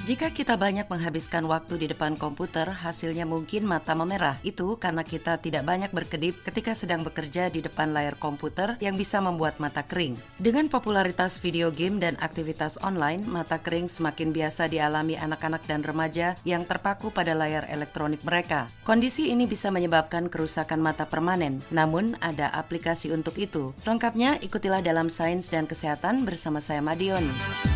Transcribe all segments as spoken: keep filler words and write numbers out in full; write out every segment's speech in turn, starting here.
Jika kita banyak menghabiskan waktu di depan komputer, hasilnya mungkin mata memerah. Itu karena kita tidak banyak berkedip ketika sedang bekerja di depan layar komputer yang bisa membuat mata kering. Dengan popularitas video game dan aktivitas online, mata kering semakin biasa dialami anak-anak dan remaja yang terpaku pada layar elektronik mereka. Kondisi ini bisa menyebabkan kerusakan mata permanen, namun ada aplikasi untuk itu. Selengkapnya, ikutilah dalam Sains dan Kesehatan bersama saya Madion.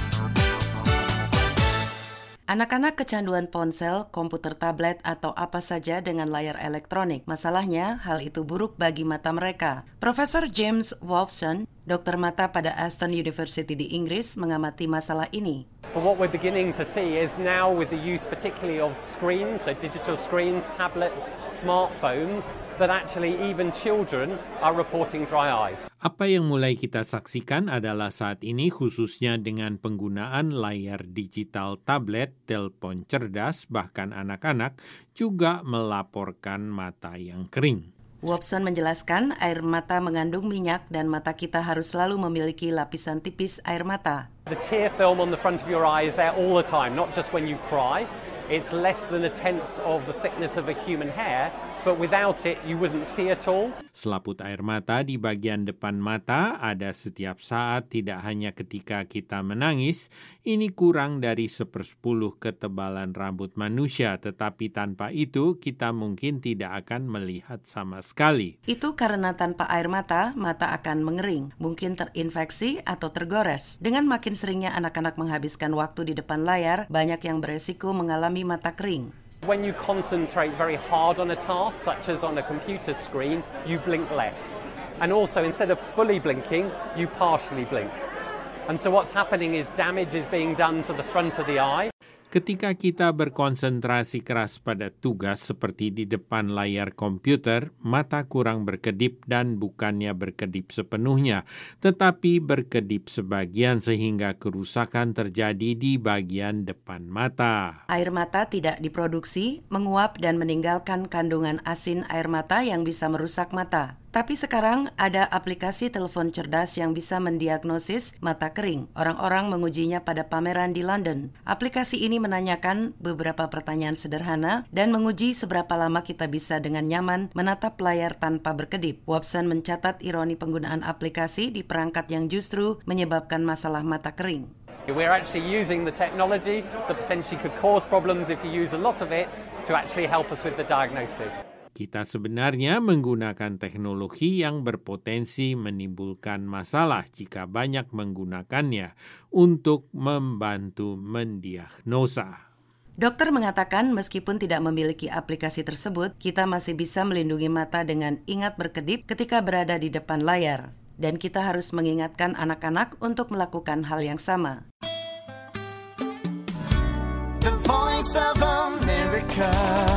Anak-anak kecanduan ponsel, komputer tablet, atau apa saja dengan layar elektronik. Masalahnya, hal itu buruk bagi mata mereka. Profesor James Wolfson, dokter mata pada Aston University di Inggris, mengamati masalah ini. But what we're beginning to see is now with the use particularly of screens, so digital screens, tablets, smartphones, that actually even children are reporting dry eyes. Apa yang mulai kita saksikan adalah saat ini khususnya dengan penggunaan layar digital tablet, telepon cerdas, bahkan anak-anak juga melaporkan mata yang kering. Wolfson menjelaskan air mata mengandung minyak dan mata kita harus selalu memiliki lapisan tipis air mata. The tear film on the front of your eye is there all the time, not just when you cry. It's less than a tenth of the thickness of a human hair, but without it you wouldn't see at all. Selaput air mata di bagian depan mata ada setiap saat, tidak hanya ketika kita menangis. Ini kurang dari sepersepuluh ketebalan rambut manusia, tetapi tanpa itu kita mungkin tidak akan melihat sama sekali. Itu karena tanpa air mata, mata akan mengering, mungkin terinfeksi atau tergores. Dengan makin seringnya anak-anak menghabiskan waktu di depan layar, banyak yang beresiko mengalami mata kering. When you concentrate very hard on a task, such as on a computer screen, you blink less. And also, instead of fully blinking, you partially blink. And so what's happening is damage is being done to the front of the eye. Ketika kita berkonsentrasi keras pada tugas seperti di depan layar komputer, mata kurang berkedip dan bukannya berkedip sepenuhnya, tetapi berkedip sebagian sehingga kerusakan terjadi di bagian depan mata. Air mata tidak diproduksi, menguap dan meninggalkan kandungan asin air mata yang bisa merusak mata. Tapi sekarang ada aplikasi telepon cerdas yang bisa mendiagnosis mata kering. Orang-orang mengujinya pada pameran di London. Aplikasi ini menanyakan beberapa pertanyaan sederhana dan menguji seberapa lama kita bisa dengan nyaman menatap layar tanpa berkedip. Wolfson mencatat ironi penggunaan aplikasi di perangkat yang justru menyebabkan masalah mata kering. We're actually using the technology that potentially could cause problems if you use a lot of it to actually help us with the diagnosis. Kita sebenarnya menggunakan teknologi yang berpotensi menimbulkan masalah jika banyak menggunakannya untuk membantu mendiagnosa. Dokter mengatakan meskipun tidak memiliki aplikasi tersebut, kita masih bisa melindungi mata dengan ingat berkedip ketika berada di depan layar. Dan kita harus mengingatkan anak-anak untuk melakukan hal yang sama. The Voice of America.